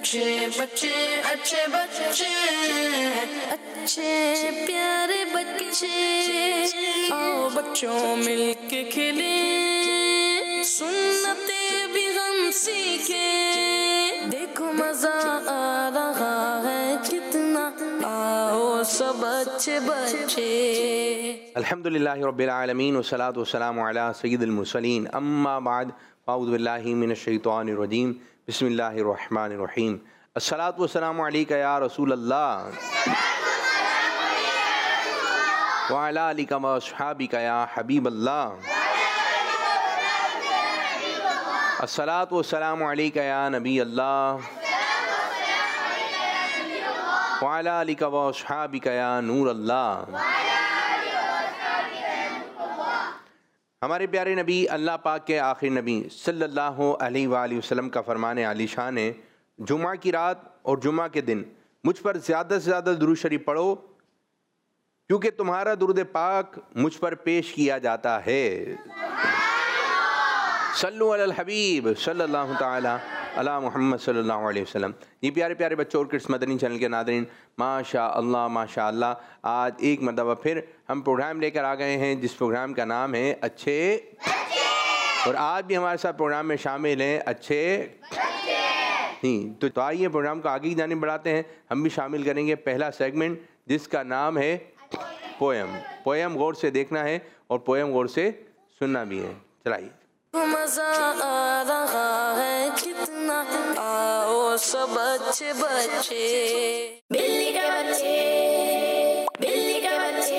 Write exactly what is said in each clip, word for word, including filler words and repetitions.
अच्छे बच्चे अच्छे बच्चे अच्छे प्यारे बच्चे, आओ बच्चों मिलके खेले, सुन्नते भी हम सीखे, देखो मजा आ रहा है कितना, आओ सब अच्छे बच्चे। अल्हम्दुलिल्लाहि रब्बिल आलमीन वस्सलातु वस्सलामु अला सय्यिदिल मुरसलीन अम्मा बाद अऊज़ु बिल्लाहि मिनश शैतानिर रजीम बिस्मिल्लाहिर रहमानिर रहीम अस्सलातु वस्सलामु अलैका या रसूल अल्लाह व अला आलिका व अस्हाबिका या हबीब अल्लाह, अस्सलातु वस्सलामु अलैका या नबी अल्लाह व अला आलिका व अस्हाबिका या नूर अल्लाह। हमारे प्यारे नबी अल्लाह पाक के आखिरी नबी सल्लल्लाहु अलैहि वसल्लम का फरमान आलीशान है, जुमा की रात और जुमा के दिन मुझ पर ज़्यादा से ज़्यादा दुरूद शरीफ पढ़ो, क्योंकि तुम्हारा दुरूद पाक मुझ पर पेश किया जाता है। सल्लु अलल हबीब सल्लल्लाहु ताला अला मुहम्मद सल्लल्लाहु अलैहि वसल्लम। ये प्यारे प्यारे बच्चों और किड्स मदनी चैनल के नादरीन, माशा अल्लाह माशा अल्लाह, आज एक मरतबा फिर हम प्रोग्राम लेकर आ गए हैं जिस प्रोग्राम का नाम है अच्छे, और आज भी हमारे साथ प्रोग्राम में शामिल हैं अच्छे नहीं। तो, तो आइए प्रोग्राम को आगे की जानिब बढ़ाते हैं, हम भी शामिल करेंगे पहला सेगमेंट जिसका नाम है पोएम। पोएम गौर से देखना है और पोएम गौर से सुनना भी है। चलाइए। मजा आ रहा है कितना, आओ सब अच्छे बच्चे। बिल्ली के बच्चे बिल्ली के बच्चे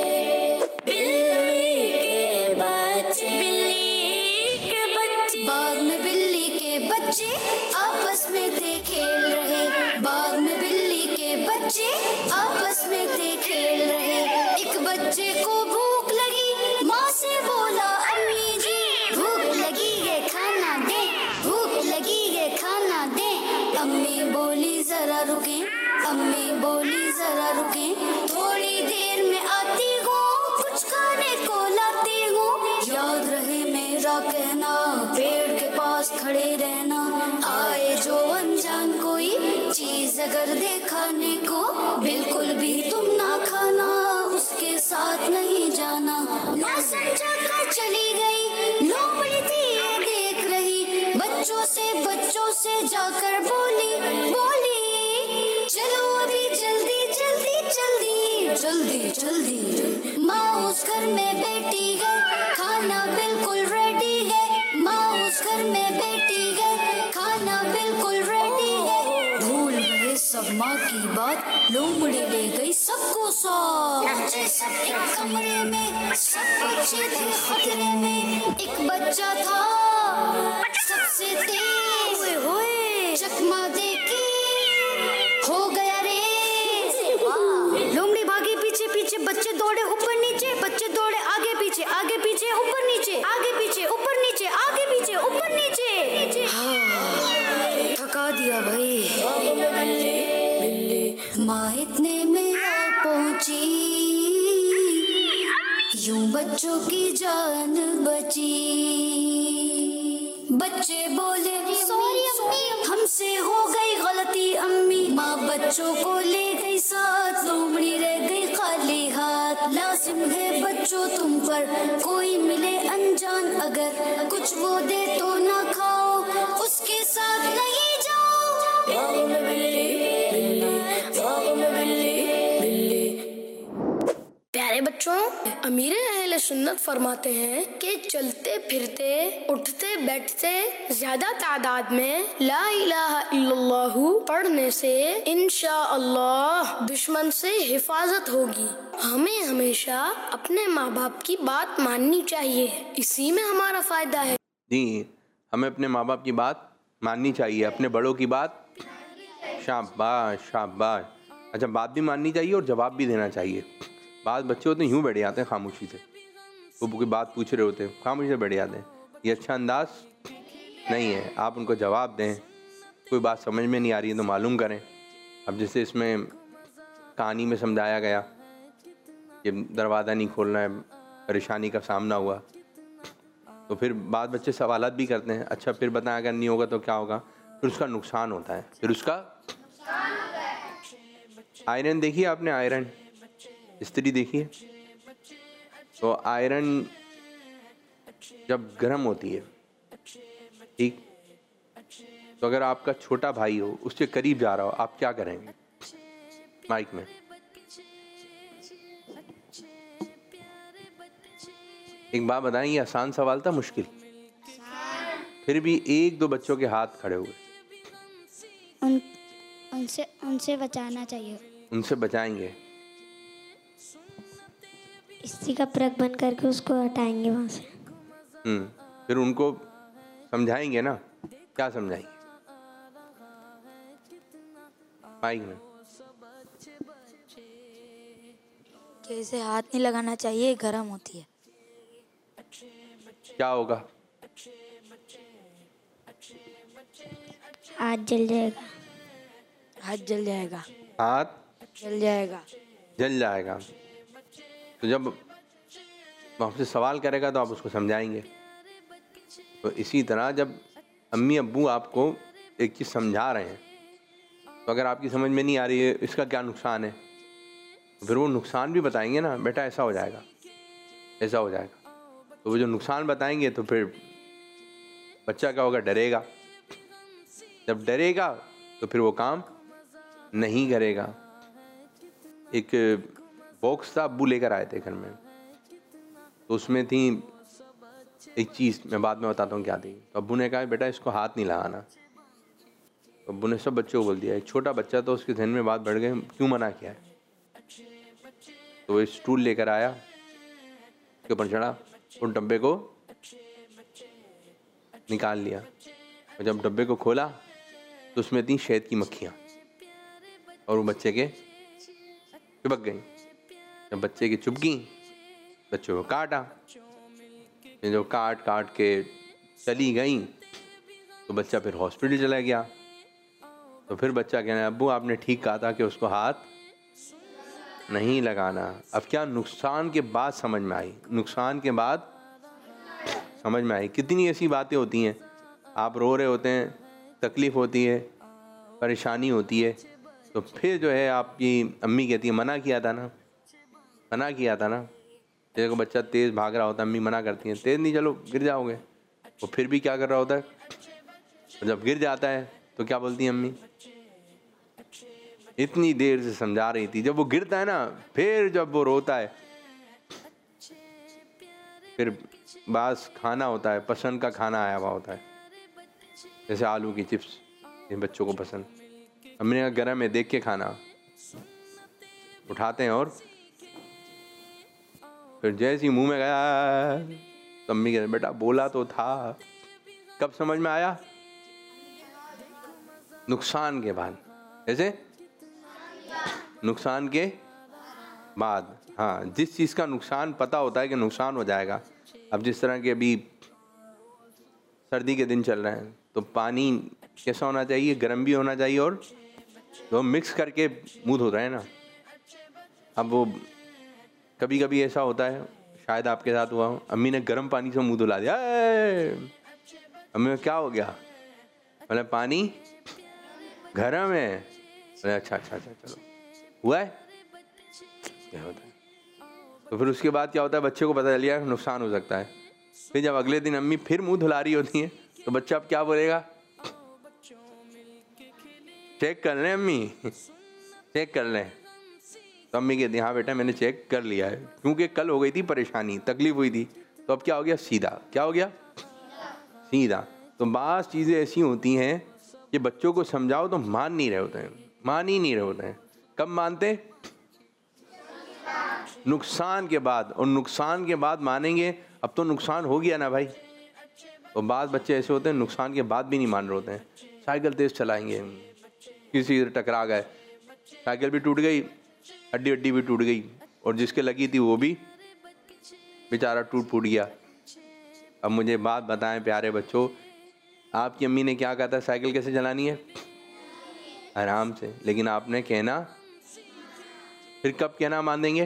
बिल्ली के बच्चे बिल्ली के बच्चे, बाग में बिल्ली के बच्चे आपस में थे खेल रहे, बाग में बिल्ली के बच्चे आपस में थे खेल रहे, एक बच्चे को भूख लगी, माँ से बोला अम्मी जी भूख लगी है खाना दे, भूख लगी है खाना दे, अम्मी बोली जरा रुके, अम्मी बोली जरा रुके, थोड़ी देर में आती हूँ, कुछ खाने को लाती हूँ, याद रहे मेरा कहना, पेड़ के पास खड़े रहना, आए जो अनजान कोई चीज अगर दे खाने को, बिल्कुल भी तुम ना खाना, उसके साथ नहीं जाना। ना समझा कर चली गई, लोमड़ी थी ये देख रही, बच्चों से बच्चों से जाकर बोली बोली, चलो अभी जल्दी जल्दी जल्दी जल्दी जल्दी, माँ उस घर में बैठी है, खाना बिल्कुल रेडी है, माँ उस घर में बैठी है, खाना बिल्कुल रेडी है, भूल गए सब माँ की बात, लोमड़ी ले गई सबको साथ, सब एक कमरे में, सब बच्चे थे खतरे में, एक बच्चा था सबसे तेज, होए चकमा देके हो गया रे, लोमड़ी भागी पीछे पीछे, बच्चे दौड़े ऊपर नीचे, बच्चे दौड़े आगे पीछे, आगे पीछे ऊपर नीचे, आगे पीछे ऊपर नीचे, आगे पीछे ऊपर नीचे, हाँ थका दिया भाई। माँ इतने में आ पहुंची, यूं बच्चों की जान बची, बच्चे बोले सॉरी अम्मी, हमसे हो गई गलती अम्मी, माँ बच्चों को ले गई साथ, लोमड़ी रह गई खाली हाथ, लाजिम है बच्चों तुम पर कोई मिले अनजान अगर, कुछ वो दे तो ना खाओ, उसके साथ नहीं जाओ। प्यारे बच्चों, अमीर अहले सुन्नत फरमाते हैं कि चलते फिरते उठते बैठते ज्यादा तादाद में ला इलाहा इल्लल्लाहु पढ़ने से इंशाअल्लाह दुश्मन से हिफाजत होगी। हमें हमेशा अपने माँ बाप की बात माननी चाहिए, इसी में हमारा फायदा है। जी, हमें अपने माँ बाप की बात माननी चाहिए, अपने बड़ों की बात शाबाश शाबाश। अच्छा, बात भी माननी चाहिए और जवाब भी देना चाहिए। बाद बच्चे होते हैं यूँ बैठ जाते हैं खामोशी से, वो कोई बात पूछ रहे होते हैं खामोशी से बैठ जाते हैं, ये अच्छा अंदाज नहीं है। आप उनको जवाब दें, कोई बात समझ में नहीं आ रही है तो मालूम करें। अब जैसे इसमें कहानी में समझाया गया कि दरवाज़ा नहीं खोलना है, परेशानी का सामना हुआ, तो फिर बाद बच्चे सवालात भी करते हैं, अच्छा फिर बताएं अगर नहीं होगा तो क्या होगा, फिर उसका नुकसान होता है, फिर उसका आयरन देखिए आपने, आयरन इस्त्री देखिए, तो आयरन जब गर्म होती है, ठीक, तो अगर आपका छोटा भाई हो उसके करीब जा रहा हो, आप क्या करेंगे? माइक में एक बात बताएं, ये आसान सवाल था मुश्किल? फिर भी एक दो बच्चों के हाथ खड़े हुए। उन उनसे उनसे बचाना चाहिए। उनसे बचाएंगे, इसी का प्रग बन करके उसको हटाएंगे वहाँ से। हम्म फिर उनको समझाएंगे ना, क्या समझाएंगे? माइक में कि इसे हाथ नहीं लगाना चाहिए, गर्म होती है। क्या होगा? हाथ जल जाएगा। हाथ जल जाएगा। हाथ जल जाएगा। जल जाएगा। तो जब वो आपसे सवाल करेगा तो आप उसको समझाएंगे। तो इसी तरह जब अम्मी अब्बू आपको एक चीज़ समझा रहे हैं, तो अगर आपकी समझ में नहीं आ रही है इसका क्या नुकसान है, तो फिर वो नुकसान भी बताएंगे ना, बेटा ऐसा हो जाएगा, ऐसा हो जाएगा। तो वो जो नुकसान बताएंगे तो फिर बच्चा क्या होगा? डरेगा। जब डरेगा तो फिर वो काम नहीं करेगा। एक बॉक्स था, अब्बू लेकर आए थे घर में, तो उसमें थी एक चीज़, मैं बाद में बताता हूँ क्या थी। तो अब्बू ने कहा बेटा इसको हाथ नहीं लगाना। तो अब्बू ने सब बच्चों को बोल दिया। एक छोटा बच्चा तो उसके ध्यान में बात बढ़ गई, क्यों मना किया है? तो वो स्टूल लेकर आया, उसके ऊपर चढ़ा, उन डब्बे को निकाल लिया, और जब डब्बे को खोला तो उसमें थी शहद की मक्खियाँ, और वो बच्चे के चिपक गई। जब बच्चे की चुपकी, बच्चों को काटा, जो काट काट के चली गई, तो बच्चा फिर हॉस्पिटल चला गया। तो फिर बच्चा कहना अब्बू आपने ठीक कहा था कि उसको हाथ नहीं लगाना। अब क्या नुकसान के बाद समझ में आई, नुकसान के बाद समझ में आई। कितनी ऐसी बातें होती हैं, आप रो रहे होते हैं, तकलीफ़ होती है, परेशानी होती है, तो फिर जो है आपकी अम्मी कहती है मना किया था ना, मना किया था ना। जैसे को बच्चा तेज़ भाग रहा होता है, अम्मी मना करती हैं तेज़ नहीं चलो गिर जाओगे, वो फिर भी क्या कर रहा होता है, जब गिर जाता है तो क्या बोलती हैं अम्मी? इतनी देर से समझा रही थी, जब वो गिरता है ना, फिर जब वो रोता है, फिर बास खाना होता है, पसंद का खाना आया हुआ होता है, जैसे आलू की चिप्स, इन बच्चों को पसंद। हमने कहा गरम है, देख के खाना, उठाते हैं और फिर जैसे ही मुंह में गया तो अम्मी कहते बेटा बोला तो था। कब समझ में आया? नुकसान के बाद। कैसे? नुकसान के बाद। हाँ, जिस चीज़ का नुकसान पता होता है कि नुकसान हो जाएगा। अब जिस तरह के अभी सर्दी के दिन चल रहे हैं, तो पानी कैसा होना चाहिए? गर्म भी होना चाहिए, और तो मिक्स करके मुँह धो रहे हैं ना। अब वो कभी कभी ऐसा होता है, शायद आपके साथ हुआ हो, अम्मी ने गर्म पानी से मुँह धुला दिया। अम्मी क्या हो गया? बोले पानी गर्म है। बोले अच्छा अच्छा अच्छा चलो, हुआ है क्या होता है। तो फिर उसके बाद क्या होता है, बच्चे को पता चल गया नुकसान हो सकता है। फिर जब अगले दिन अम्मी फिर मुंह धुला रही होती है, तो बच्चा अब क्या बोलेगा? चेक कर लें अम्मी, चेक कर लें। तो अम्मी कहती हाँ बेटा मैंने चेक कर लिया है, क्योंकि कल हो गई थी परेशानी, तकलीफ हुई थी, तो अब क्या हो गया? सीधा। क्या हो गया? सीधा। तो बाज़ चीज़ें ऐसी होती हैं कि बच्चों को समझाओ तो मान नहीं रहे होते हैं, मान ही नहीं रहे होते हैं। कब मानते? नुकसान के बाद। और नुकसान के बाद मानेंगे, अब तो नुकसान हो गया ना भाई। तो बाज़ बच्चे ऐसे होते हैं नुकसान के बाद भी नहीं मान रहे होते हैं। साइकिल तेज़ चलाएंगे, किसी से टकरा गए, साइकिल भी टूट गई, हड्डी हड्डी भी टूट गई, और जिसके लगी थी वो भी बेचारा टूट फूट गया। अब मुझे बात बताएं प्यारे बच्चों, आपकी अम्मी ने क्या कहा था साइकिल कैसे चलानी है? आराम से। लेकिन आपने कहना, फिर कब कहना मान देंगे?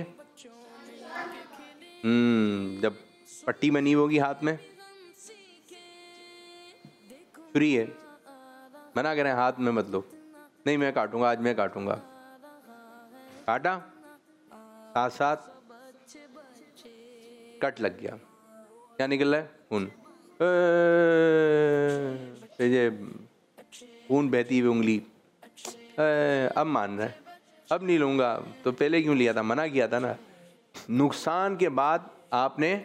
हम्म जब पट्टी बनी होगी हाथ में, फ्री है, मना करें हाथ में मत लो, नहीं मैं काटूंगा, आज मैं काटूंगा, काटा, साथ साथ कट लग गया, क्या निकल रहा है? खून। ये खून बहती हुई उंगली, अब मान रहा है, अब नहीं लूँगा, तो पहले क्यों लिया था? मना किया था ना। नुकसान के बाद आपने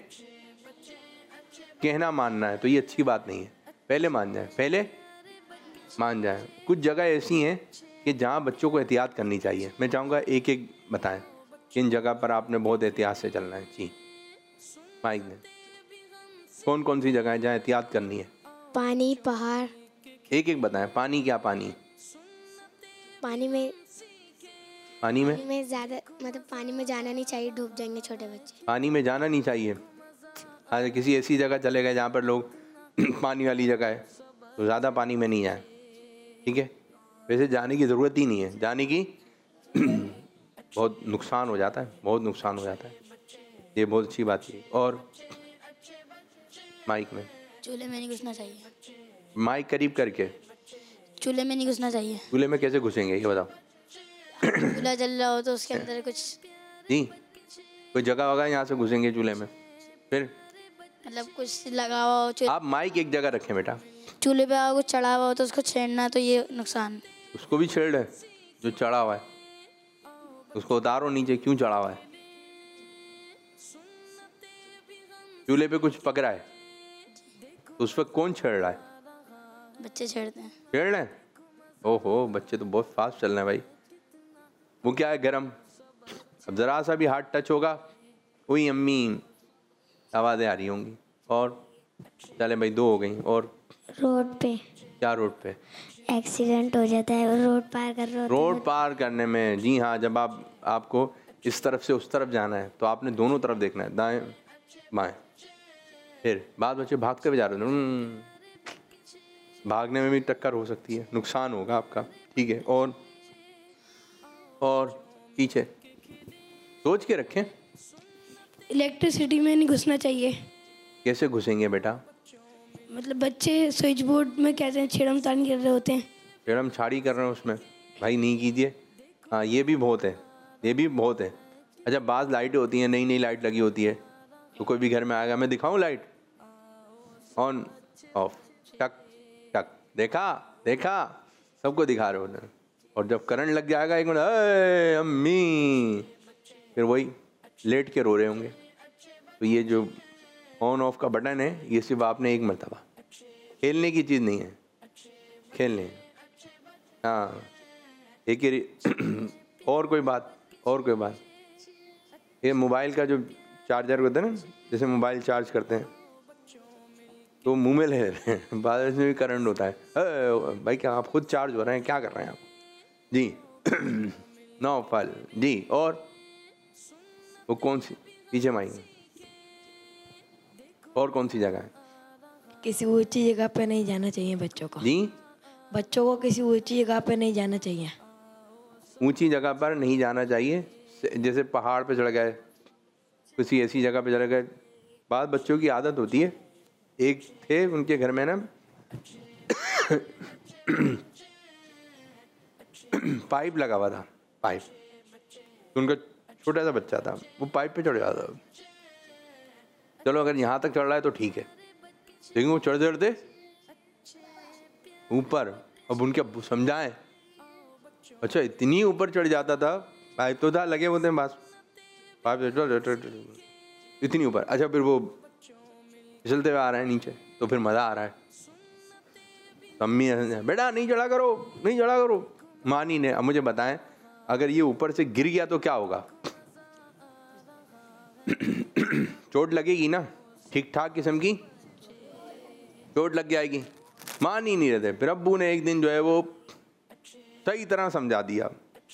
कहना मानना है तो ये अच्छी बात नहीं है। पहले मान जाए, पहले मान जाए। कुछ जगह ऐसी हैं कि जहाँ बच्चों को एहतियात करनी चाहिए। मैं चाहूँगा एक एक बताएं किन जगह पर आपने बहुत एहतियात से चलना है। जी माइक ने, कौन कौन सी जगह है जहाँ एहतियात करनी है? पानी, पहाड़। एक एक बताएं। पानी, क्या पानी? पानी में पानी में पानी में ज़्यादा मतलब पानी में जाना नहीं चाहिए, डूब जाएंगे छोटे बच्चे। पानी में जाना नहीं चाहिए। हाँ, किसी ऐसी जगह चले गए जहाँ पर लोग पानी वाली जगह है तो ज़्यादा पानी में नहीं जाए, ठीक है? वैसे जाने की ज़रूरत ही नहीं है, जाने की बहुत नुकसान हो जाता है, बहुत नुकसान हो जाता है। ये बहुत अच्छी बात है। और माइक में, चूल्हे में नहीं घुसना चाहिए। माइक करीब करके। चूल्हे में नहीं घुसना चाहिए। चूल्हे में कैसे घुसेंगे ये बताओ? चूल्हा जल रहा हो तो उसके अंदर कुछ जी, कोई जगह वगैरह यहाँ से घुसेंगे चूल्हे में, फिर मतलब कुछ लगा हुआ हो, चूल्हे आप माइक एक जगह रखें बेटा। चूल्हे पे कुछ चढ़ा हुआ हो तो उसको छेड़ना, तो ये नुकसान। उसको भी छेड़ है जो चढ़ा हुआ है, उसको उतारो नीचे, क्यों चढ़ा हुआ है? चूल्हे पे कुछ पक रहा है तो उस पर कौन छेड़ रहा है? बच्चे छेड़ते हैं। छेड़ रहे हैं? ओहो, बच्चे तो बहुत फास्ट चल रहे हैं भाई। वो क्या है, गरम। अब ज़रा सा भी हाथ टच होगा, कोई अम्मी आवाज़ें आ रही होंगी। और चले भाई, दो हो गई। और रोड पे क्या? रोड पे एक्सीडेंट हो जाता है, रोड पार कर रहे होते रोड हैं। पार करने में, जी हाँ, जब आप आपको इस तरफ से उस तरफ जाना है तो आपने दोनों तरफ देखना है, दाएं बाएं। फिर बाद बच्चे भागते हुए जा रहे हैं, भागने में भी टक्कर हो सकती है, नुकसान होगा आपका, ठीक है? और और पीछे सोच के रखें। इलेक्ट्रिसिटी में नहीं घुसना चाहिए। कैसे घुसेंगे बेटा? मतलब बच्चे स्विच बोर्ड में कैसे छेड़म तान कर रहे होते हैं। छेड़म छाड़ी कर रहे हैं उसमें, भाई नहीं कीजिए। हाँ, ये भी बहुत है, ये भी बहुत है। अच्छा, बाज़ लाइटें होती हैं, नई नई लाइट लगी होती है, तो कोई भी घर में आएगा, मैं दिखाऊं लाइट ऑन ऑफ, टक टक, देखा देखा, सबको दिखा रहे होते हैं। और जब करंट लग जाएगा एक मिनट, अरे अम्मी, फिर वही लेट के रो रहे होंगे। तो ये जो ऑन ऑफ का बटन है, ये सिर्फ आपने एक मरतबा, खेलने की चीज़ नहीं है, खेलने। हाँ, एक ही और कोई बात, और कोई बात, ये मोबाइल का जो चार्जर होता है ना, जैसे मोबाइल चार्ज करते हैं तो मुंह में ले रहे हैं, बाद में भी करंट होता है। अरे भाई, क्या आप खुद चार्ज हो रहे हैं? क्या कर रहे हैं आप? जी नौ फल जी। और वो कौन सी, पीछे माई, और कौन सी जगह है? किसी ऊंची जगह पे नहीं जाना चाहिए बच्चों को। जी, बच्चों को किसी ऊंची जगह पे नहीं जाना चाहिए। ऊंची जगह पर नहीं जाना चाहिए, जैसे पहाड़ पे चढ़ गए, किसी ऐसी जगह पे चढ़ गए। बाद बच्चों की आदत होती है, एक थे उनके घर में ना पाइप लगा हुआ था, पाइप, तो उनका छोटा सा बच्चा था, वो पाइप पे चढ़ जाता। चलो अगर यहाँ तक चढ़ रहा है तो ठीक है, लेकिन वो चढ़ चढ़ते ऊपर, अब उनके समझाएं, अच्छा इतनी ऊपर चढ़ जाता था, पाइप तो था लगे होते हैं बस, पाइप इतनी ऊपर। अच्छा, फिर वो फिसलते हुए आ रहे हैं नीचे, तो फिर मज़ा आ रहा है। अम्मी बेटा नहीं चढ़ा करो, नहीं चढ़ा करो, मानी ने। अब मुझे बताएं, अगर ये ऊपर से गिर गया तो क्या होगा? चोट लगेगी ना, ठीक ठाक किस्म की चोट लग जाएगी। मान ही नहीं रहते। फिर अब्बू ने एक दिन जो है वो सही तरह समझा दिया,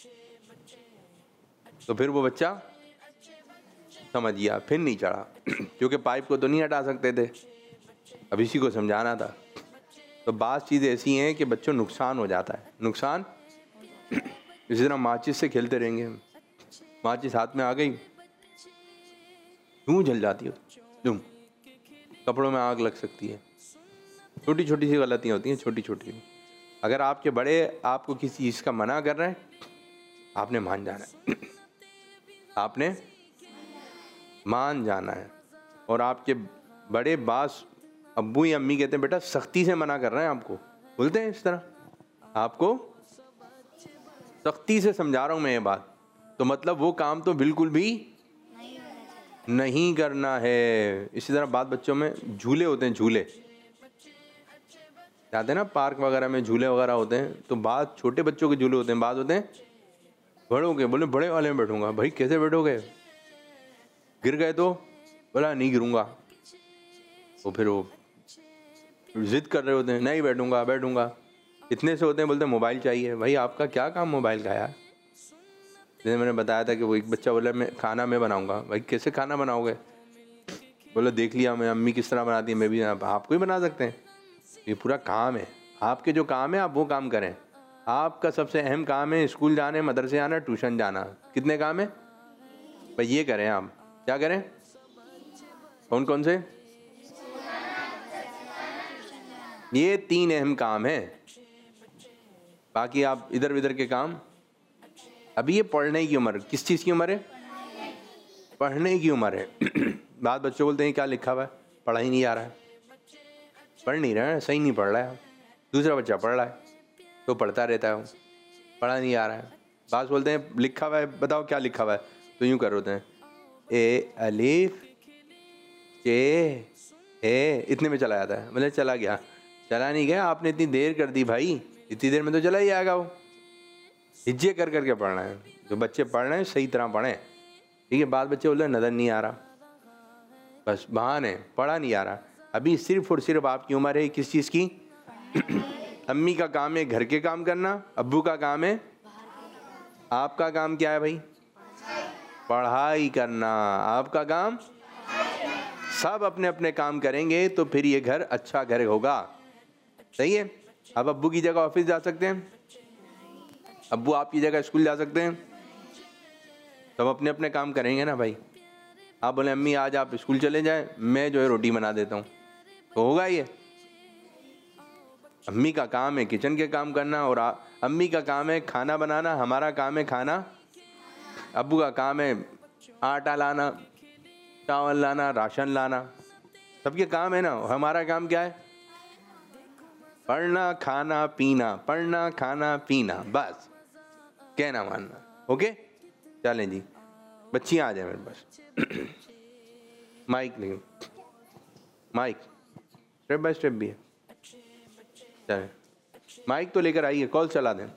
तो फिर वो बच्चा समझ गया, फिर नहीं चढ़ा, क्योंकि पाइप को तो नहीं हटा सकते थे, अब इसी को समझाना था। तो बात चीज़ें ऐसी हैं कि बच्चों नुकसान हो जाता है, नुकसान। इसी तरह माचिस से खेलते रहेंगे, माचिस हाथ में आ गई, यूँ जल जाती हो, यूँ कपड़ों में आग लग सकती है। छोटी छोटी सी गलतियाँ होती हैं, छोटी छोटी। अगर आपके बड़े आपको किसी चीज़ का मना कर रहे हैं, आपने मान जाना है आपने मान जाना है। और आपके बड़े बास अब्बू या अम्मी कहते हैं बेटा सख्ती से मना कर रहे हैं आपको, बोलते हैं इस तरह, आपको सख्ती से समझा रहा हूँ मैं ये बात, तो मतलब वो काम तो बिल्कुल भी नहीं करना है। इसी तरह बात बच्चों में झूले होते हैं, झूले जाते हैं ना पार्क वगैरह में, झूले वगैरह होते हैं, तो बात छोटे बच्चों के झूले होते हैं, बात होते हैं बड़ों के। बोले बड़े वाले में बैठूंगा। भाई कैसे बैठोगे, गिर गए तो? बोला नहीं गिरूंगा। तो फिर वो जिद कर रहे होते हैं, नहीं बैठूंगा बैठूंगा। इतने से होते हैं, बोलते हैं मोबाइल चाहिए। भाई आपका क्या काम मोबाइल का यार? जैसे मैंने बताया था कि वो एक बच्चा बोला मैं खाना मैं बनाऊंगा। भाई कैसे खाना बनाओगे? बोला देख लिया मैं, अम्मी किस तरह बनाती है मैं भी आपको ही बना सकते हैं। ये पूरा काम है, आपके जो काम है आप वो काम करें। आपका सबसे अहम काम है स्कूल जाने, मदरसे आना, ट्यूशन जाना। कितने काम है भाई? ये करें आप। क्या करें? कौन कौन से? ये तीन अहम काम है, बाकी आप इधर उधर के काम। अभी ये पढ़ने की उम्र, किस चीज़ की उम्र है? पढ़ने की उम्र है। बात बच्चों बोलते हैं क्या लिखा हुआ है, पढ़ा ही नहीं आ रहा है, पढ़ नहीं रहा है, सही नहीं पढ़ रहा है। दूसरा बच्चा पढ़ रहा है तो पढ़ता रहता है, पढ़ा नहीं आ रहा है। बात बोलते हैं लिखा हुआ है, बताओ क्या लिखा हुआ है, तो यूँ कर होते हैं ए अलिफ के ए, इतने में चला जाता है। मतलब चला गया, चला नहीं गया, आपने इतनी देर कर दी भाई, इतनी देर में तो चला ही आएगा। वो हिज्जे कर करके पढ़ना है। जो बच्चे पढ़ रहे हैं सही तरह पढ़ें, ठीक है। बात बच्चे बोल रहे नज़र नहीं आ रहा, बस बहाने, पढ़ा नहीं आ रहा। अभी सिर्फ और सिर्फ आपकी उम्र है किस चीज़ की? अम्मी का काम है घर के काम करना, अब्बू का काम है, आपका काम क्या है भाई? पढ़ाई करना। आपका काम, सब अपने अपने काम करेंगे तो फिर ये घर अच्छा घर होगा, सही है। अब अब्बू की जगह ऑफिस जा सकते हैं, अब्बू आपकी जगह स्कूल जा सकते हैं, सब अपने अपने काम करेंगे ना भाई। आप बोले अम्मी आज आप स्कूल चले जाएं, मैं जो है रोटी बना देता हूँ, तो होगा ये? अम्मी का काम है किचन के काम करना, और आ, अम्मी का काम है खाना बनाना, हमारा काम है खाना। अब्बू का काम है आटा लाना, चावल लाना, राशन लाना, सबके काम है ना। हमारा काम क्या है? पढ़ना खाना पीना, पढ़ना खाना पीना, बस कहना मानना। ओके चलें जी, बच्चियाँ आ जाए मेरे पास। माइक लेकिन माइक स्टेप बाय स्टेप भी है, चलें माइक तो लेकर आइए, कॉल चला दें।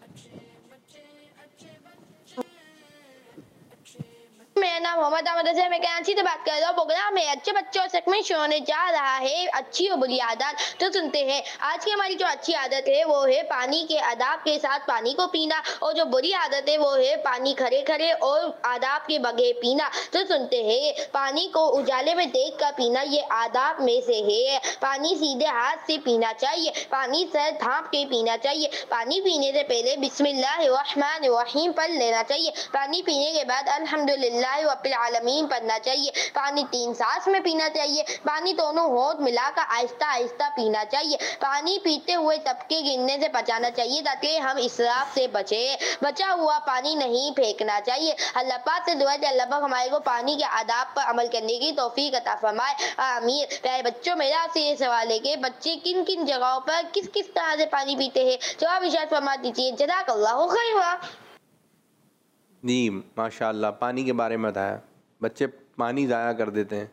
मेरा नाम मोहम्मद अहमद है, मैं कराची से बात कर रहा हूँ। प्रोग्राम में अच्छे बच्चों से में होने जा रहा है अच्छी और बुरी आदत। तो सुनते हैं आज की हमारी जो अच्छी आदत है वो है पानी के आदाब के साथ पानी को पीना, और जो बुरी आदत है वो है पानी खड़े खड़े और आदाब के बगैर पीना। तो सुनते हैं पानी को उजाले में देख कर पीना ये आदाब में से है। पानी सीधे हाथ से पीना चाहिए, पानी सर थाप के पीना चाहिए, पानी पीने से पहले बिस्मिल्लाहिर्रहमानिर्रहीम पढ़ लेना चाहिए, पानी पीने के बाद अल्हम्दुलिल्लाह रब्बिल आलमीन पढ़ना चाहिए, पानी तीन सांस में पीना चाहिए, पानी दोनों होंठ मिलाकर आहिस्ता आहिस्ता पीना चाहिए, पानी पीते हुए तबके गिनने से बचाना चाहिए ताकि हम इसराफ से बचे। बचा हुआ पानी नहीं फेंकना चाहिए। अल्लाह पाक से दुआ है अल्लाह पाक हमारे को पानी के आदाब पर अमल करने की तौफीक अता फरमाए, आमीन। प्यारे बच्चों, मेरा आपसे ये सवाल है कि बच्चे किन किन जगहों पर किस किस तरह से पानी पीते हैं, जवाब इरशाद फरमा दीजिए। जज़ाकल्लाहु खैरा। जी माशाल्लाह, पानी के बारे में बताया। बच्चे पानी ज़ाया कर देते हैं,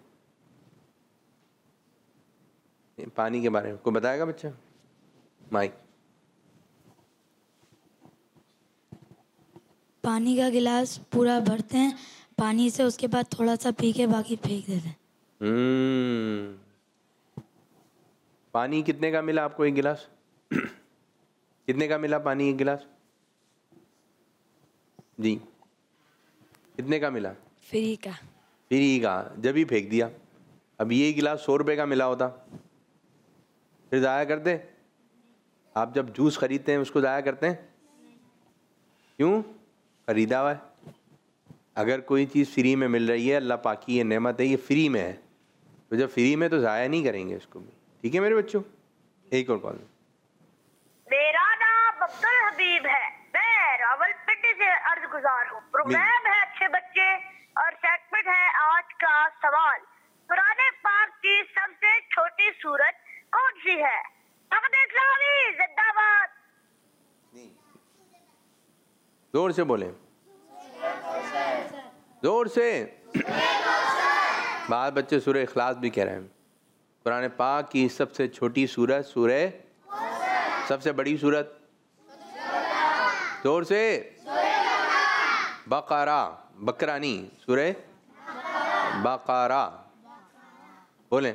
पानी के बारे में कोई बताएगा बच्चा? माइक। पानी का गिलास पूरा भरते हैं पानी से, उसके बाद थोड़ा सा पी के बाकी फेंक देते हैं। हम्म पानी कितने का मिला आपको एक गिलास? कितने का मिला पानी एक गिलास? जी कितने का मिला? फ्री का। फ्री का, जब ही फेंक दिया। अब ये गिलास सौ रुपये का मिला होता फिर ज़ाया करते? आप जब जूस खरीदते हैं उसको ज़ाया करते हैं? क्यों? खरीदा हुआ है। अगर कोई चीज़ फ्री में मिल रही है, अल्लाह पाक की ये नेमत है, ये फ्री में है, तो जब फ्री में तो ज़ाया नहीं करेंगे इसको भी। ठीक है मेरे बच्चों, एक और कॉल। मेरा नाम प्रोग्राम है अच्छे बच्चे और सेगमेंट है आज का सवाल। कुरान पाक की सबसे छोटी सूरत कौन सी है? इस्लामी जिंदाबाद। जोर से बोलें, जोर से। बाद बच्चे सूरह इखलास भी कह रहे हैं। कुरान पाक की सबसे छोटी सूरत सूरह, सबसे बड़ी सूरत, जोर से, बकरा, बकरा नहीं, सूरह बकरा बोलें।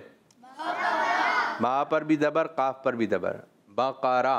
बा पर भी दबर, काफ पर भी दबर, बकरा।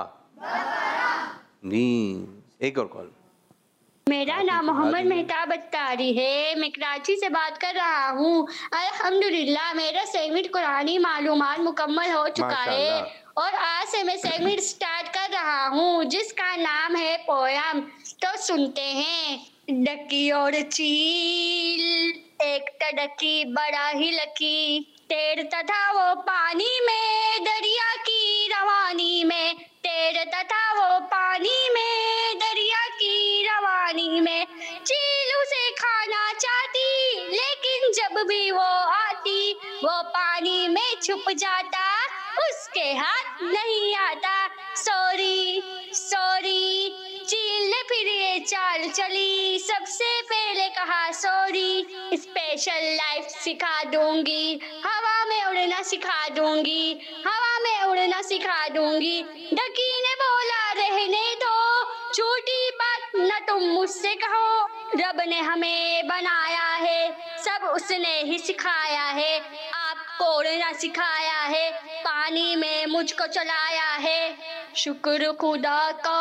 जी एक और कॉल। मेरा नाम मोहम्मद मेहताब अत्तारी है, मैं कराची से बात कर रहा हूँ। अल्हम्दुलिल्लाह मेरा सेगमेंट कुरानी मालूमात मुकम्मल हो चुका है और आज से मैं सेगमेंट स्टार्ट कर रहा हूँ जिसका नाम है पोयम। तो सुनते हैं। डकी और चील एक तड़की बड़ा ही लकी, तैरता था वो पानी में दरिया की रवानी में, तैरता था वो पानी में दरिया की रवानी में। चील उसे खाना चाहती लेकिन जब भी वो आती वो पानी में छुप जाता, उसके हाथ नहीं आता। सॉरी सॉरी चील ने फिर ये चाल चली, सबसे पहले कहा सॉरी। स्पेशल लाइफ सिखा दूंगी, हवा में उड़ना सिखा दूंगी, हवा में उड़ना सिखा दूंगी। डकी ने बोला रहने दो, छोटी बात न तुम मुझसे कहो, रब ने हमें बनाया है, सब उसने ही सिखाया है। आपको उड़ना सिखाया है, पानी में मुझको चलाया है। शुक्र खुदा का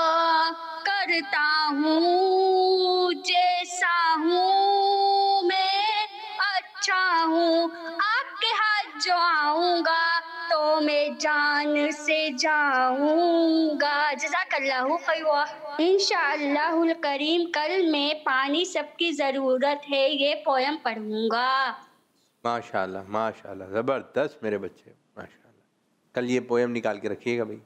करता हूँ, जैसा हूँ मैं अच्छा हूँ, आपके हाथ जो आऊँगा तो मैं जान से जाऊँगा। जज़ाकल्लाहु खैर। इंशाअल्लाहुल करीम कल मैं पानी सबकी ज़रूरत है ये पोयम पढ़ूँगा। माशाल्लाह माशाल्लाह, ज़बरदस्त मेरे बच्चे, माशाल्लाह। कल ये पोयम निकाल के रखिएगा भाई।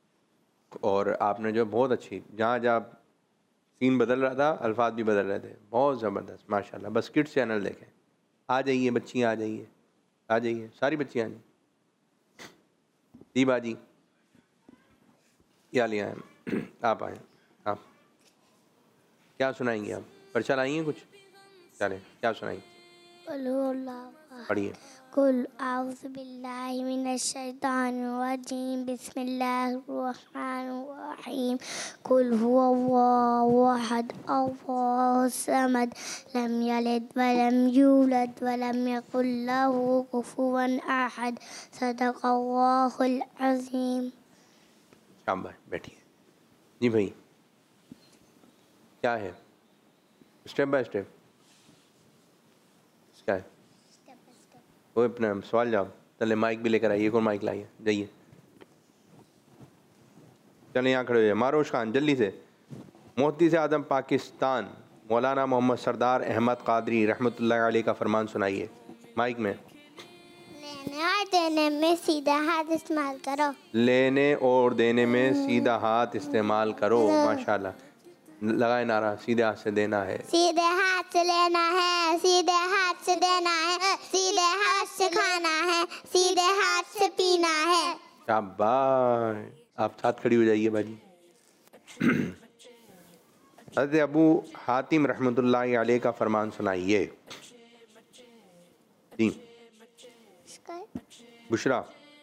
और आपने जो बहुत अच्छी, जहाँ जहाँ सीन बदल रहा था अल्फाज भी बदल रहे थे, बहुत ज़बरदस्त माशाल्लाह। बस किड्स चैनल देखें। आ जाइए बच्चियाँ, आ जाइए, आ जाइए, सारी बच्चियाँ आ जाइए। जी बाजी क्या लिया है? आप आए, आप क्या सुनाएंगे? आप पर्चा लाई हैं कुछ? चलें, क्या सुनाएंगे? पढ़िए। कुल आउज़ु बिल्लाहि मिनश शैतानिर रजीम, बिस्मिल्लाहिर रहमानिर रहीम। कुल हुवल्लाहु अहद, अल्लाहुस समद, लम यलिद व लम यूलद व लम यकुल लहू कुफुवन अहद। सदक़ल्लाहुल अज़ीम। शाबाश, बैठिए। जी भाई क्या है? स्टेप बाय स्टेप क्या है? वो अपना सवाल जवाब। चले माइक भी लेकर आइए, कौन माइक लाइए, जाइए। चले यहाँ खड़े हो जाइए। मारोश खान जल्दी से। मोहद्दिस आज़म पाकिस्तान मौलाना मोहम्मद सरदार अहमद कादरी रहमतुल्लाह अलैह का फरमान सुनाइए माइक में। लेने और देने में सीधा हाथ इस्तेमाल करो। लेने और देने में सीधा हाथ इस्तेमाल करो। माशाल्लाह, लगाए नारा, सीधे हाथ से देना है, सीधे हाथ से लेना है, सीधे हाथ से देना है, सीधे हाथ से खाना है, सीधे हाथ से पीना है। शाबाश, आप साथ खड़ी हो जाइए बाजी। हज़रत अबू हातिम रहमतुल्लाह अलैह का फरमान सुनाइए। जी बुशरा।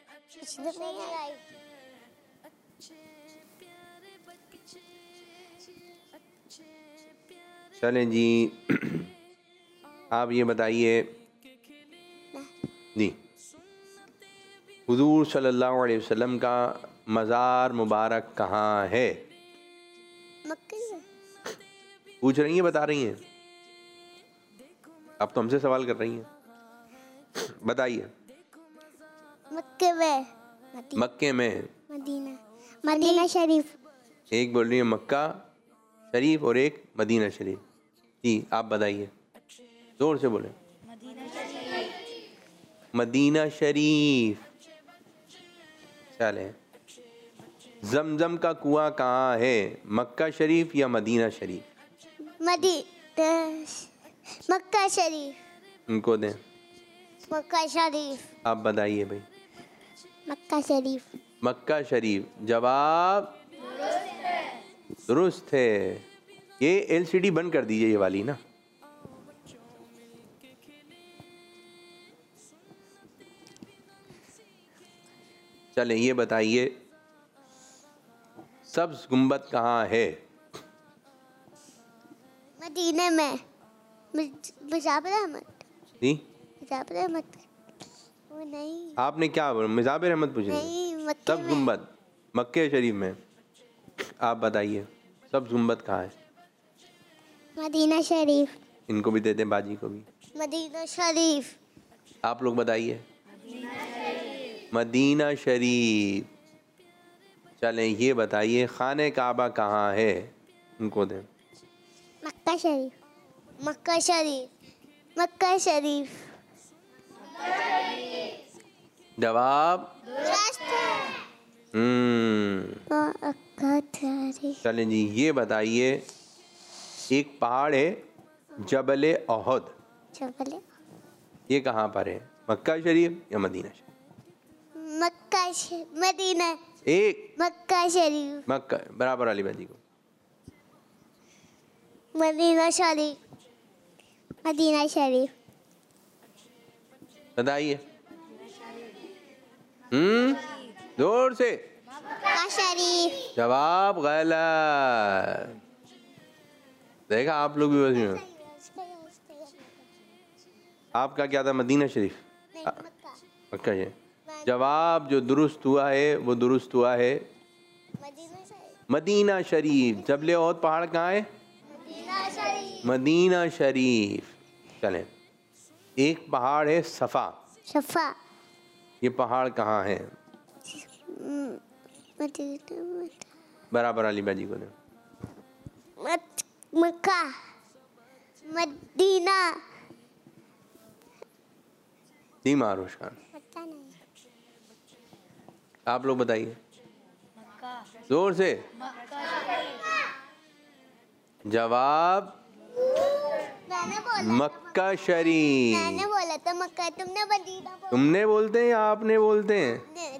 चलें जी, आप ये बताइए जी, हुजूर सल्लल्लाहु अलैहि वसल्लम का मज़ार मुबारक कहाँ है? मक्के में। पूछ रही हैं, बता रही हैं? आप तो हमसे सवाल कर रही हैं, बताइए। मक्के में। मक्के में। मदीना, मदीना शरीफ। एक बोल रही है मक्का शरीफ और एक मदीना शरीफ। जी आप बताइए, जोर से बोले। मदीना शरीफ। चले, जमजम का कुआं कहाँ है? मक्का शरीफ या मदीना शरीफ? मदी मक्का शरीफ। उनको दें। मक्का शरीफ। आप बताइए भाई। मक्का शरीफ। मक्का शरीफ। जवाब दुरुस्त है। ये एलसीडी बंद कर दीजिए ये वाली ना। चलें ये बताइए सब्ज गुंबद कहाँ है? मदीने में। मुजाबिर अहमद। जी मुजाबिर अहमद वो नहीं। आपने क्या बोला? मुजाबिर अहमद पूछ रहे नहीं, हैं। मक्के सब्ज में। गुंबद मक्के शरीफ में। आप बताइए सब्ज गुंबद कहाँ है? मदीना शरीफ। इनको भी दे दें, बाजी को भी। मदीना शरीफ। आप लोग बताइए। मदीना शरीफ। चलें ये बताइए खाने काबा कहाँ है? उनको दें। मक्का शरीफ। मक्का शरीफ। मक्का शरीफ। जवाब हम्म चलें जी ये बताइए एक पहाड़ है जबल ओहद, जबल ये कहाँ पर है? मक्का शरीफ या मदीना शरीफ? मक्का श- मदीना। एक मक्का शरीफ। मक्का बराबर वाली बाजी को। मदीना शरीफ। मदीना शरीफ। बताइए। हम्म जोर से। मक्का शरीफ। जवाब गलत। देखा आप लोग भी बस में। आपका क्या था? मदीना शरीफ। नहीं, आ, मक्का। मक्का है। जवाब जो दुरुस्त हुआ है वो दुरुस्त हुआ है मदीना शरीफ। मदीना शरीफ। जबले ओहद पहाड़ कहाँ है? मदीना शरीफ। मदीना शरीफ। चलें एक पहाड़ है सफ़ा, शफा। ये पहाड़ कहाँ है? मदीना। बराबर अली बाजी को दे। मत- मक्का। मदीना। जी मारूश खान पता नहीं। आप लोग बताइए जोर से। जवाब मैंने बोला मक्का शरीफ। मैंने बोला था मक्का, तुमने मदीना बोला। तुमने बोलते हैं या आपने बोलते हैं? ने-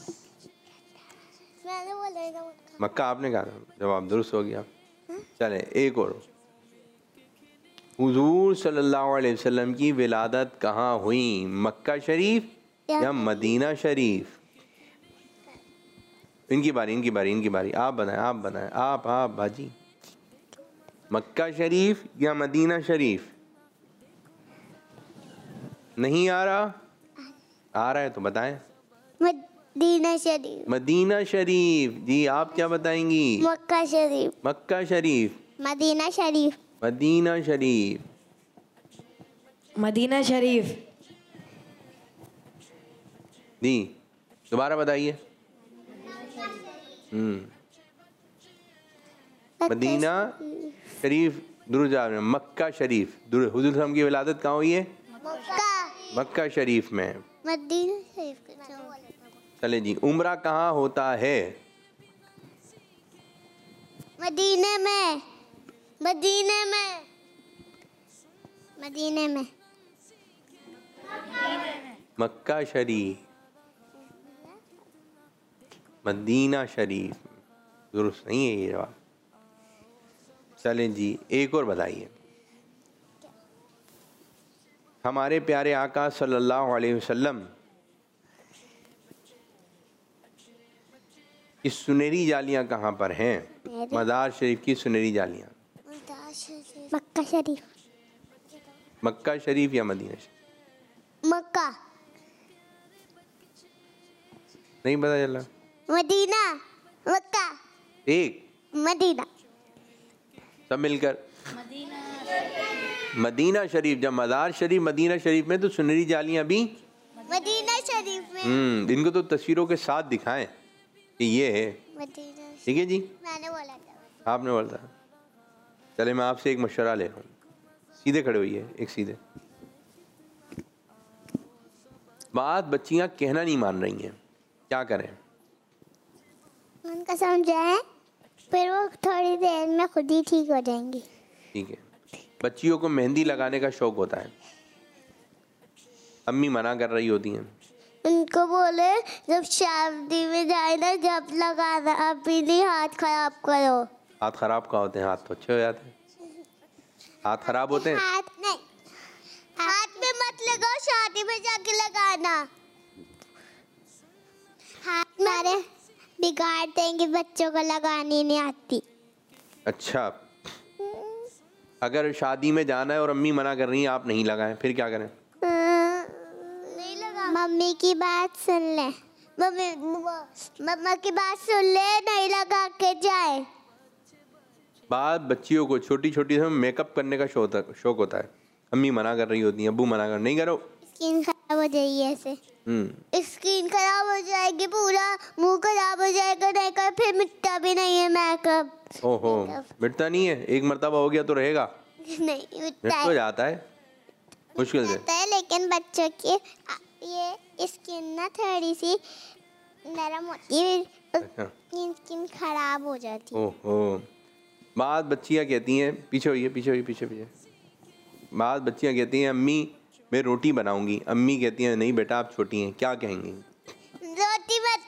मैंने बोला था मक्का। मक्का आपने कहा था। जवाब दुरुस्त हो गया। चले एक और। हुजूर सल्लल्लाहु अलैहि वसल्लम की विलादत कहाँ हुई? मक्का शरीफ या मदीना शरीफ? इनकी बारी इनकी बारी इनकी बारी। आप बनाएं आप बनाएं आप आप बाजी। मक्का शरीफ या मदीना शरीफ? नहीं आ रहा? आ रहा है तो बताएं। मदीना शरीफ। मदीना शरीफ। जी आप क्या बताएंगी? मक्का शरीफ। मक्का शरीफ। मदीना शरीफ। मदीना शरीफ। मदीना शरीफ। जी दोबारा बताइए। हम्म मदीना शरीफ दुरुस्त जवाब है। मक्का शरीफ। दुरुस्त। हुजूर सल्लल्लाहु अलैहि वसल्लम की विलादत कहाँ हुई है? मक्का। मक्का शरीफ में। मदीना शरीफ। चले जी उम्रा कहाँ होता है? मदीने में। मदीने में। मदीने में। मक्का शरीफ। मदीना शरीफ दुरुस्त नहीं है ये जवाब। चलें जी एक और बताइए। हमारे प्यारे आका सल्लल्लाहु अलैहि वसल्लम की सुनहरी जालियां कहाँ पर हैं? मज़ार शरीफ की सुनहरी जालियां। मक्का शरीफ। मक्का शरीफ या मदीना शरीफ? मक्का। नहीं पता चला। मदीना। मक्का। एक मदीना। सब मिलकर मदीना शरीफ। जब मज़ार शरीफ मदीना शरीफ में तो सुनहरी जालियां भी मदीना शरीफ में। हम्म इनको तो तस्वीरों के साथ दिखाएं कि ये है। मदीना। ठीक है जी मैंने बोला था। आपने बोला था। चले मैं आपसे एक मशवरा ले रहा हूँ। सीधे खड़े हुई है एक सीधे। बात बच्चियां कहना नहीं मान रही हैं, क्या करें? उनका समझाएं, फिर वो थोड़ी देर में खुद ही ठीक हो जाएंगी। ठीक है बच्चियों को मेहंदी लगाने का शौक होता है, अम्मी मना कर रही होती हैं। उनको बोले जब शादी में जाए ना जब लगाना, अभी नहीं हाथ खराब करो। हाथ खराब का होते हैं? हाथ तो अच्छे हो जाते हैं। हाथ खराब होते हैं? हाथ नहीं, हाथ में मत लगाओ, शादी में जाके लगाना। हाथ मारे बिगाड़ देंगे, बच्चों को लगानी नहीं आती। अच्छा, अगर शादी में जाना है और अम्मी मना कर रही हैं आप नहीं लगाएं, फिर क्या करें? नहीं लगा। मम्मी की बात सुन ले, मम्मी मम्मा की बात सुन ले, नहीं लगा के जाए। बाद बच्चियों को छोटी छोटी से मेकअप करने का शौक शौक होता है, अम्मी मना कर रही होती हैं, अब्बू मना कर नहीं करो, स्किन खराब हो जाएगी ऐसे। हम्म स्किन खराब हो जाएगी, पूरा मुंह खराब हो जाएगा, नहीं कर फिर मिटता भी नहीं है मेकअप। ओहो, मिटता नहीं है? एक मर्तबा हो गया तो रहेगा? नहीं मिट मिटता तो है, जाता है मुश्किल से। मिटता है, लेकिन बच्चों की ये स्किन ना थोड़ी सी नरम होती है, अच्छा। स्किन स्किन खराब हो जाती है। ओहो, बाद बच्चियाँ कहती हैं, पीछे होइए पीछे होइए पीछे पीछे बाद बच्चियाँ कहती हैं अम्मी मैं रोटी बनाऊंगी, अम्मी कहती हैं नहीं बेटा आप छोटी हैं, क्या कहेंगी? रोटी मत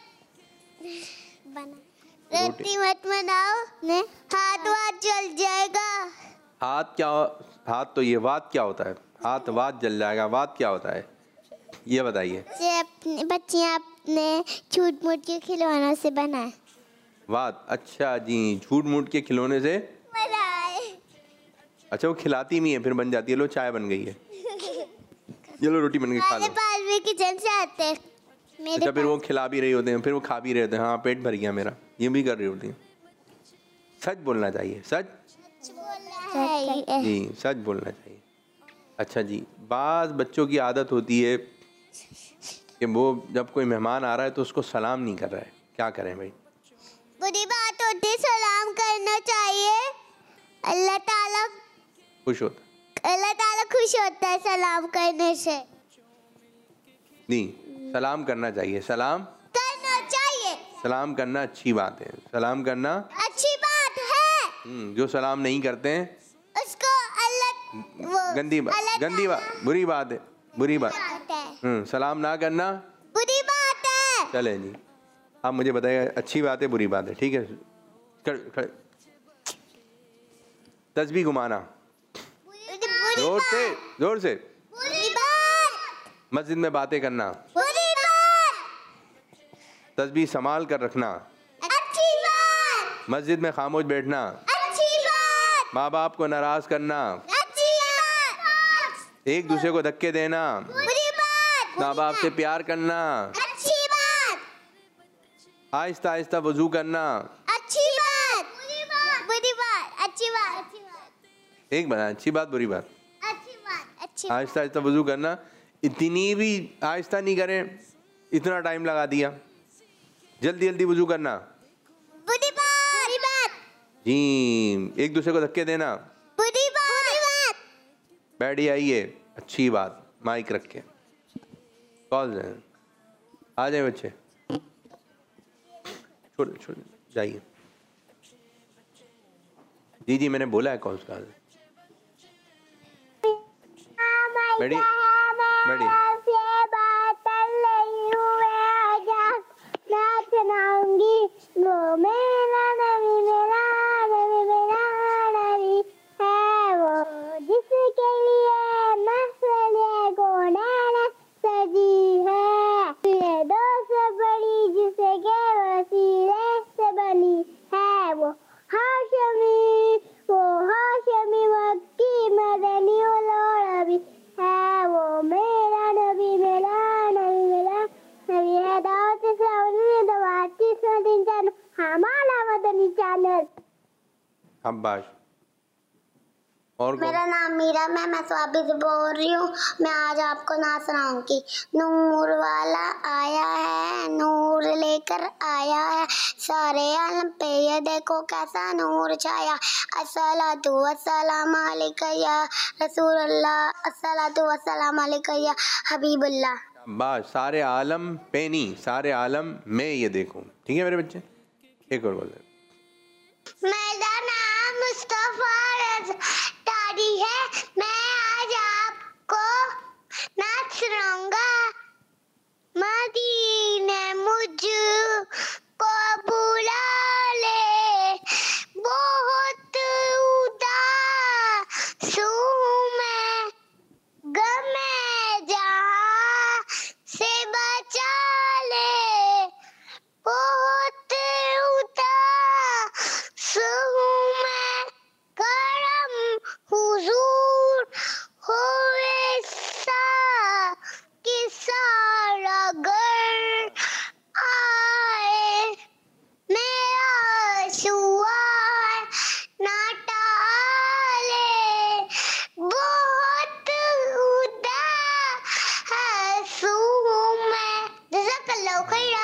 बना, रोटी मत बनाओ, ने हाथ वाथ जल जाएगा। हाथ क्या? हाथ तो ये वात क्या होता है? हाथ वात जल जाएगा, वात क्या होता है ये बताइए। ये अपने बच्चियाँ अपने झूठ मूठ के खिलौनों से बनाए। वात, अच्छा जी, झूठ मूठ के खिलौने से बनाए। अच्छा, वो खिलाती नहीं है फिर बन जाती है। लो चाय बन गई है, ये लो रोटी बन गई, खा लो। पास में किचन से आते हैं मेरे अच्छा, फिर वो पास। खिला भी रही होते हैं, फिर वो खा भी रहे होते हैं, हाँ पेट भर गया मेरा, ये भी कर रही होती हैं। सच बोलना चाहिए, सच है। जी, सच बोलना चाहिए। अच्छा जी, बाज़ बच्चों की आदत होती है कि वो जब कोई मेहमान आ रहा है तो उसको सलाम नहीं कर रहा है, क्या करें भाई? बुरी बात होती है, सलाम करना चाहिए। अल्लाह ताला खुश होता अल्लाह ताला खुश होता है सलाम करने से। नहीं, सलाम करना चाहिए, सलाम करना चाहिए, सलाम करना अच्छी बात है, सलाम करना अच्छी बात है। हम्म, जो सलाम नहीं करते हैं उसको अल्लाह वो गंदी बात, अल्लाह गंदी बात, बुरी बात है, बुरी बात। ताला है। हम्म, सलाम ना करना बुरी बात है। चले जी, आप मुझे बताइए अच्छी बात है बुरी बात है? ठीक है, खड़े खड़े तस्बीह घुमाना, बुरी जोर से जोर से, बुरी बात, मस्जिद में बातें करना, बुरी बात, तस्बीह संभाल कर रखना, अच्छी बात, मस्जिद में खामोश बैठना, अच्छी बात, माँ बाप को नाराज करना, अच्छी बात, एक दूसरे को धक्के देना, बुरी बात, माँ बाप से प्यार करना, अच्छी बात, आहिस्ता आहिस्ता वजू करना। अच्छी बात, बुरी बात, बुरी बात, अच्छी बात, अच्छी बात, एक बना, अच्छी बात बुरी बात, अच्छी बात, अच्छी आहिस्ता आहिस्ता वजू करना। इतनी भी आहिस्ता नहीं करें, इतना टाइम लगा दिया, जल्दी जल्दी वजू करना। बुरी बात, बुरी बात, जी, एक दूसरे को धक्के देना, बुरी बात, बुरी बात, बैठ आइए, अच्छी बात, माइक रख के कॉल जाए, आ जाए बच्चे, छोड़ छोड़ जाइए। जी जी, मैंने बोला है कॉल का। बैठिए बैठिए। वो मेरा नबी, मेरा नबी, मेरा नबी है वो, जिसके लिए मसले गोनाना सजी है, ये दो से बड़ी जिसके वसीले से बनी है वो, हाशमी वो हाशमी मक्की मदनी उलौरबी है वो, मेरा नबी, मेरा नबी, मेरा नबी है। दावत इस्लाम दवाती दिन चैनल, हमारा मदनी चैनल। अब्बास और कौन? मेरा नाम मीरा, मैं मैं स्वाबी से बोल रही हूँ। मैं आज आपको ना सुनाऊंगी। नूर वाला आया है, नूर लेकर आया है, सारे आलम पे ये देखो कैसा नूर छाया। अस्सलातु वस्सलाम अलैका या रसूल अल्लाह, अस्सलातु वस्सलाम अलैका या हबीबुल्लाह। अब्बास, सारे आलम पे नहीं, सारे आलम में ये देखो, ठीक है मेरे बच्चे? एक और बोल। मेरा नाम मुस्तफा दादी है,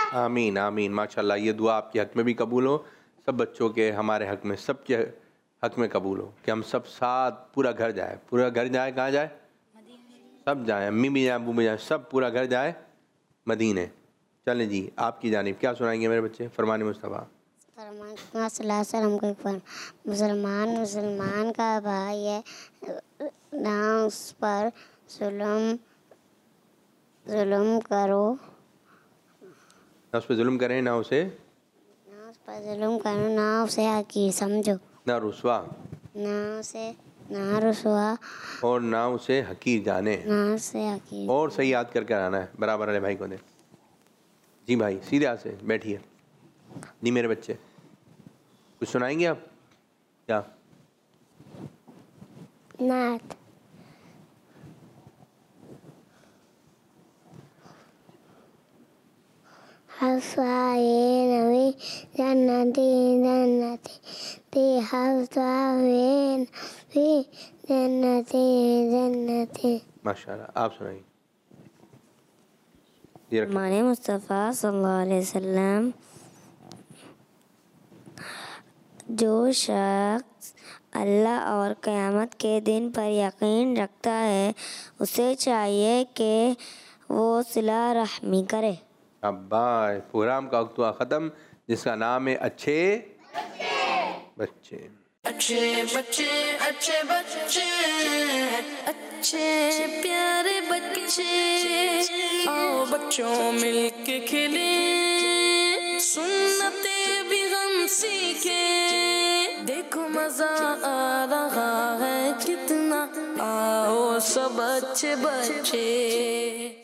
आमीन आमीन माशाल्लाह। ये दुआ आपके हक़ में भी कबूल हो, सब बच्चों के हमारे हक़ में, सब के हक़ में कबूल हो कि हम सब साथ पूरा घर जाए, पूरा घर जाए। कहाँ जाए? सब जाए, अम्मी भी जाए, अबू भी जाए, सब पूरा घर जाए मदीने। चलें जी, आपकी जानिब क्या सुनाएंगे मेरे बच्चे? फरमान मुस्तफ़ा। मुसलमान मुसलमान का भाई है, ना उस पर जुल्म जुल्म करो, ना उस पर जुल्म करें, ना उसे ना उस पर जुल्म करो, ना उसे हकीर समझो, ना रुस्वा, ना उसे ना रुसवा, और ना उसे हकीर जाने। ना उसे हकीर। और सही याद करके आना है, बराबर वाले भाई को दे। जी भाई सीधे हाथ से बैठिए। जी मेरे बच्चे कुछ सुनाएंगे आप क्या? नात। हसवाए नवी जन्नती जन्नती ती हसवाए नवी जन्नती जन्नती। माशाल्लाह, आप सुनाइए। माने मुस्तफ़ा सल्लल्लाहु अलैहि वसल्लम, जो शख्स अल्लाह और क़यामत के दिन पर यकीन रखता है उसे चाहिए कि वो सिला रहमी करे। अब्बा प्रोग्राम का वक्त हुआ ख़त्म, जिसका नाम है अच्छे बच्चे। अच्छे बच्चे अच्छे बच्चे अच्छे प्यारे बच्चे, आओ बच्चों मिलके खेले, सुन्नते भी हम सीखे, देखो मजा आ रहा है कितना, आओ सब अच्छे बच्चे।